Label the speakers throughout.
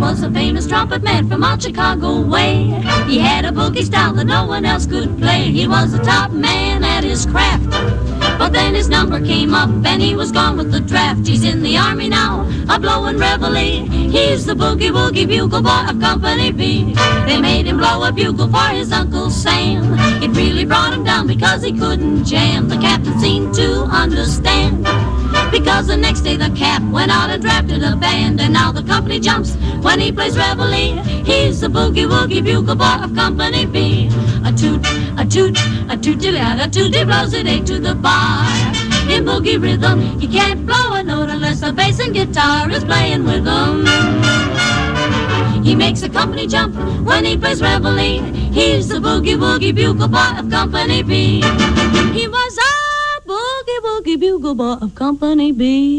Speaker 1: was a famous trumpet man from out Chicago way. He had a boogie style that no one else could play. He was the top man at his craft. But then his number came up and he was gone with the draft. He's in the army now, a blowin' reveille. He's the boogie-woogie bugle boy of Company B. They made him blow a bugle for his Uncle Sam. It really brought him down because he couldn't jam. The captain seemed to understand, because the next day the cap went out and drafted a band. And now the company jumps when he plays reveille. He's the boogie-woogie bugle boy of Company B. A toot, a toot, a toot-a-toot, a toot, he blows it 8 to the bar. In boogie rhythm, he can't blow a note unless the bass and guitar is playing with him. He makes the company jump when he plays reveille. He's the boogie-woogie bugle boy of Company B. He was a boogie-woogie bugle boy of Company B.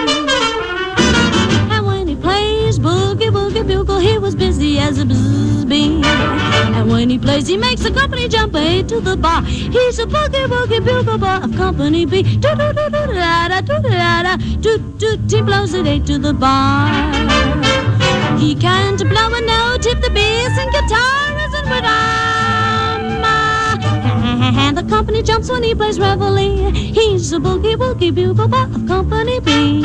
Speaker 1: And when he plays boogie-woogie bugle, he was busy as a bee. And when he plays, he makes the company jump 8 to the bar. He's a boogie-woogie bugle boy of Company B. Do-do-do-do-da-da, do-da-da-da, do-do, he blows it 8 to the bar. He can't blow a note if the bass and guitar isn't with him. And the company jumps when he plays reveille. He's a boogie-woogie bugle boy of Company B.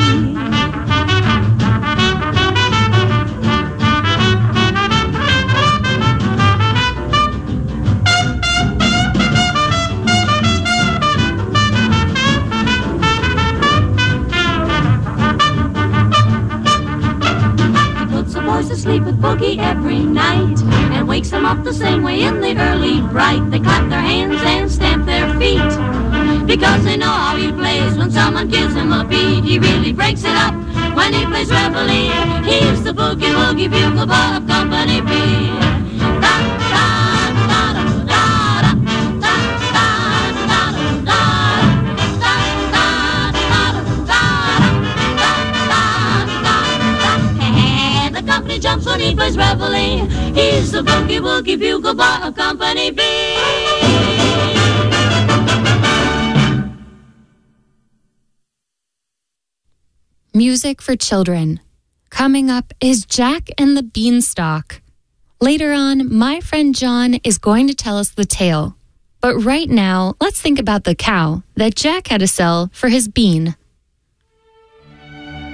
Speaker 1: To sleep with boogie every night and wakes them up the same way in the early bright. They clap their hands and stamp their feet because they know how he plays. When someone gives him a beat, he really breaks it up when he plays reveille. He's the boogie-woogie bugle boy of Company B. Jumps when he plays reveille. He's the boogie-woogie bugle boy of Company B.
Speaker 2: Music for children. Coming up is Jack and the Beanstalk. Later on, my friend John is going to tell us the tale. But right now, let's think about the cow that Jack had to sell for his bean.